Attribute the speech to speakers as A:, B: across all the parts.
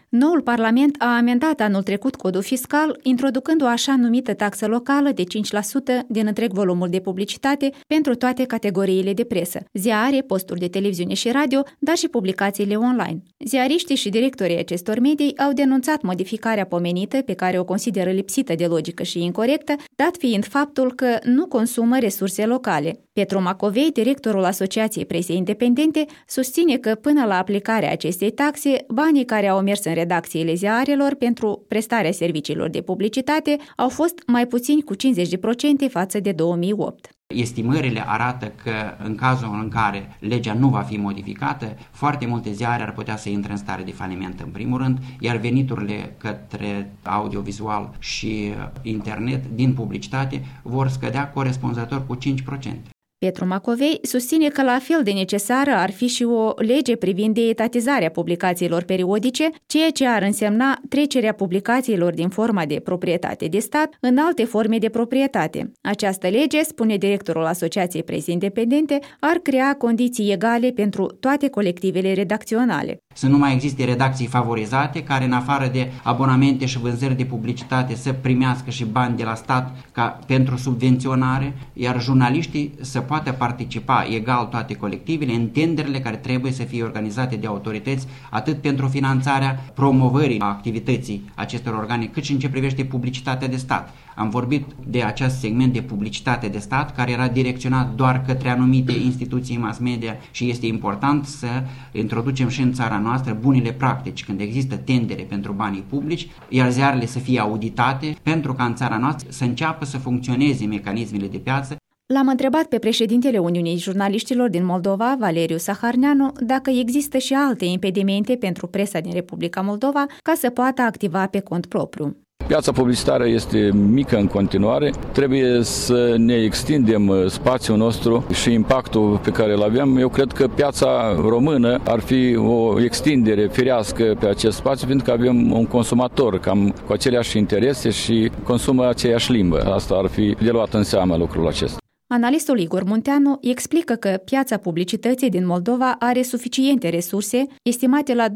A: Noul Parlament a amendat anul trecut codul fiscal, introducând o așa numită taxă locală de 5% din întreg volumul de publicitate pentru toate categoriile de presă, ziare, posturi de televiziune și radio, dar și publicațiile online. Ziariștii și directorii acestor medii au denunțat modificarea pomenită, pe care o consideră lipsită de logică și incorectă, dat fiind faptul că nu consumă resurse locale. Petru Macovei, directorul Asociației Presei Independente, susține că până la aplicarea acestei taxe, banii care au mers în redacțiile ziarelor pentru prestarea serviciilor de publicitate au fost mai puțini cu 50% față de 2008.
B: Estimările arată că în cazul în care legea nu va fi modificată, foarte multe ziare ar putea să intre în stare de faliment în primul rând, iar veniturile către audiovizual și internet din publicitate vor scădea corespunzător cu 5%.
A: Petru Macovei susține că la fel de necesară ar fi și o lege privind etatizarea publicațiilor periodice, ceea ce ar însemna trecerea publicațiilor din forma de proprietate de stat în alte forme de proprietate. Această lege, spune directorul Asociației Presei Independente, ar crea condiții egale pentru toate colectivele redacționale.
B: Să nu mai existe redacții favorizate care, în afară de abonamente și vânzări de publicitate, să primească și bani de la stat pentru subvenționare, iar jurnaliștii să poată participa egal toate colectivele în tenderele care trebuie să fie organizate de autorități, atât pentru finanțarea promovării activității acestor organe, cât și în ce privește publicitatea de stat. Am vorbit de acest segment de publicitate de stat care era direcționat doar către anumite instituții mass media și este important să introducem și în țara noastră bunele practici când există tendere pentru banii publici, iar ziarele să fie auditate pentru ca în țara noastră să înceapă să funcționeze mecanismele de piață.
A: L-am întrebat pe președintele Uniunii Jurnaliștilor din Moldova, Valeriu Saharneanu, dacă există și alte impedimente pentru presa din Republica Moldova ca să poată activa pe cont propriu.
C: Piața publicitară este mică în continuare, trebuie să ne extindem spațiul nostru și impactul pe care îl avem. Eu cred că piața română ar fi o extindere firească pe acest spațiu, pentru că avem un consumator cam cu aceleași interese și consumă aceeași limbă. Asta ar fi de luat în seamă lucrul acesta.
A: Analistul Igor Munteanu explică că piața publicității din Moldova are suficiente resurse, estimate la 25-30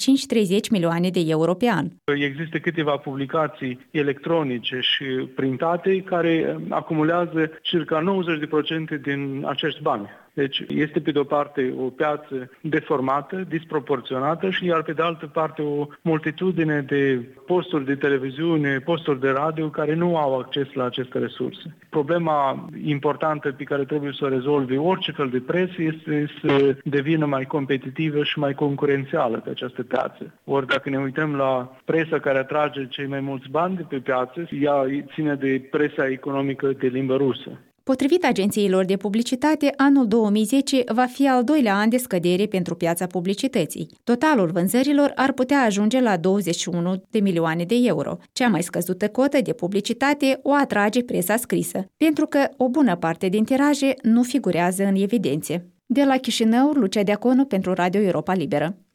A: milioane de euro pe an.
D: Există câteva publicații electronice și printate care acumulează circa 90% din acești bani. Deci este pe de-o parte o piață deformată, disproporționată și iar pe de altă parte o multitudine de posturi de televiziune, posturi de radio care nu au acces la aceste resurse. Problema importantă pe care trebuie să o rezolve orice fel de presă este să devină mai competitivă și mai concurențială pe această piață. Ori dacă ne uităm la presa care atrage cei mai mulți bani de pe piață, ea ține de presa economică de limbă rusă.
A: Potrivit agențiilor de publicitate, anul 2010 va fi al doilea an de scădere pentru piața publicității. Totalul vânzărilor ar putea ajunge la 21 de milioane de euro. Cea mai scăzută cotă de publicitate o atrage presa scrisă, pentru că o bună parte din tiraje nu figurează în evidențe. De la Chișinău, Lucia Deaconu pentru Radio Europa Liberă.